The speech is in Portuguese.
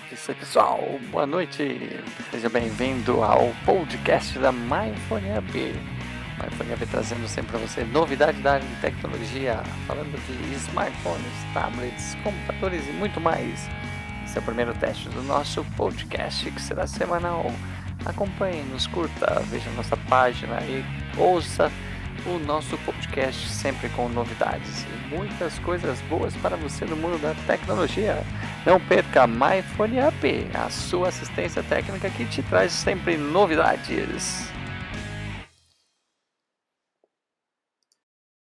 Isso aí, pessoal, boa noite, seja bem-vindo ao podcast da MyPhoneUp. MyPhoneUp trazendo sempre para você novidade da área de tecnologia, falando de smartphones, tablets, computadores e muito mais. Esse é o primeiro teste do nosso podcast, que será semanal. Acompanhe, nos curta, veja nossa página e ouça o nosso podcast sempre com novidades e muitas coisas boas para você no mundo da tecnologia. Não perca MyPhoneUp, a sua assistência técnica que te traz sempre novidades.